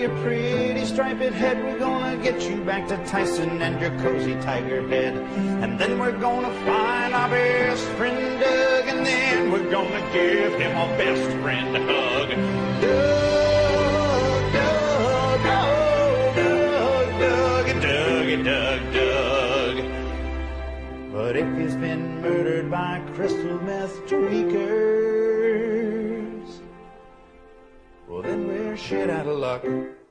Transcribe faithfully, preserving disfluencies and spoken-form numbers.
your pretty striped head. We're gonna get you back to Tyson and your cozy tiger head. And then we're gonna find our best friend Doug, and then we're gonna give him our best friend hug. Doug, Doug, Doug, Doug, Doug, Doug, Doug. But if he's been murdered by crystal meth tweakers, well then we're shit out of luck.